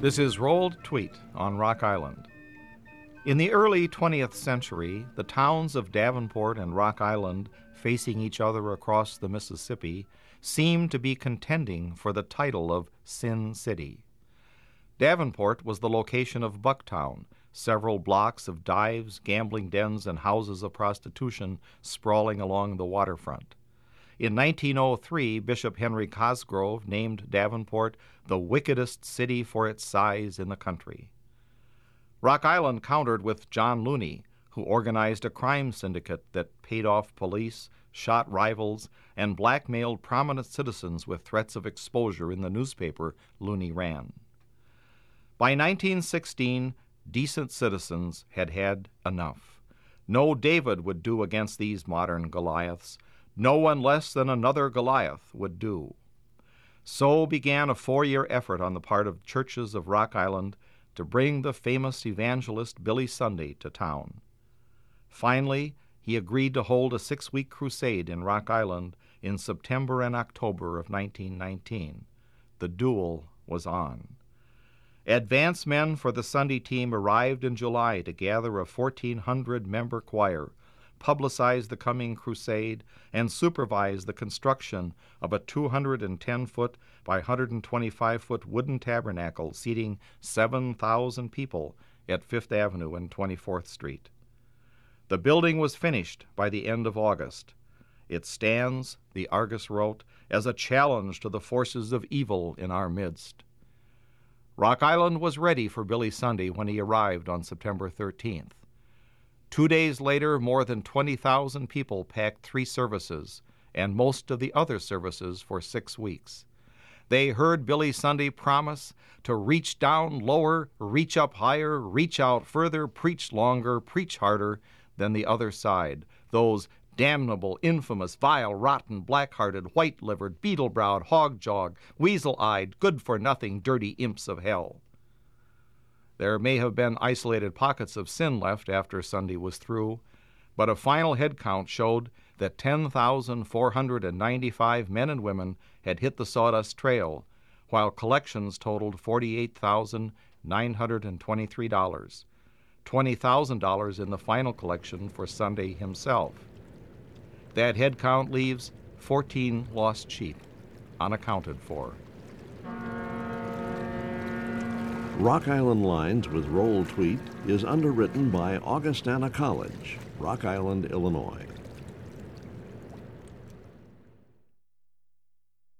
This is Rolled Tweet on Rock Island. In the early 20th century, the towns of Davenport and Rock Island, facing each other across the Mississippi, seemed to be contending for the title of Sin City. Davenport was the location of Bucktown, several blocks of dives, gambling dens, and houses of prostitution sprawling along the waterfront. In 1903, Bishop Henry Cosgrove named Davenport the wickedest city for its size in the country. Rock Island countered with John Looney, who organized a crime syndicate that paid off police, shot rivals, and blackmailed prominent citizens with threats of exposure in the newspaper Looney ran. By 1916, decent citizens had had enough. No David would do against these modern Goliaths. No one less than another Goliath would do. So began a 4-year effort on the part of churches of Rock Island to bring the famous evangelist Billy Sunday to town. Finally, he agreed to hold a 6-week crusade in Rock Island in September and October of 1919. The duel was on. Advance men for the Sunday team arrived in July to gather a 1,400-member choir, publicize the coming crusade, and supervise the construction of a 210-foot by 125-foot wooden tabernacle seating 7,000 people at 5th Avenue and 24th Street. The building was finished by the end of August. It stands, the Argus wrote, as a challenge to the forces of evil in our midst. Rock Island was ready for Billy Sunday when he arrived on September 13th. 2 days later, more than 20,000 people packed 3 services, and most of the other services for 6 weeks. They heard Billy Sunday promise to reach down lower, reach up higher, reach out further, preach longer, preach harder than the other side, those damnable, infamous, vile, rotten, black-hearted, white-livered, beetle-browed, hog-jawed, weasel-eyed, good-for-nothing, dirty imps of hell. There may have been isolated pockets of sin left after Sunday was through, but a final head count showed that 10,495 men and women had hit the sawdust trail, while collections totaled $48,923, $20,000 in the final collection for Sunday himself. That head count leaves 14 lost sheep, unaccounted for. Rock Island Lines with Roll Tweet is underwritten by Augustana College, Rock Island, Illinois.